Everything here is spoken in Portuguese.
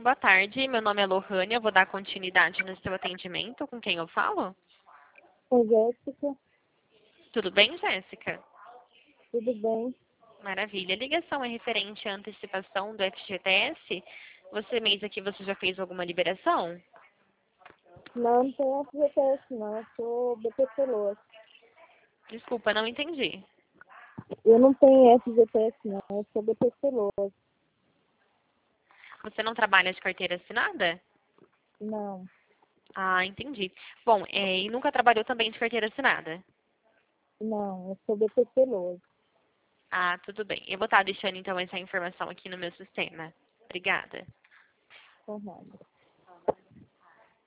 boa tarde. Meu nome é Lohane, eu vou dar continuidade no seu atendimento. Com quem eu falo? Oi, Jéssica, Tudo bem, Jéssica? tudo bem? Maravilha. A ligação é referente à antecipação do FGTS. Você mês aqui, você já fez alguma liberação? Não, não tenho FGTS não, eu sou BPC Loas. Desculpa, não entendi. Eu não tenho FGTS não, eu sou BPC Loas. Você não trabalha de carteira assinada? Não, Ah, entendi. Bom, e nunca trabalhou também de carteira assinada? não, eu sou BPC Loas. Ah, tudo bem. Eu vou estar deixando então essa informação aqui no meu sistema. Obrigada. Correto.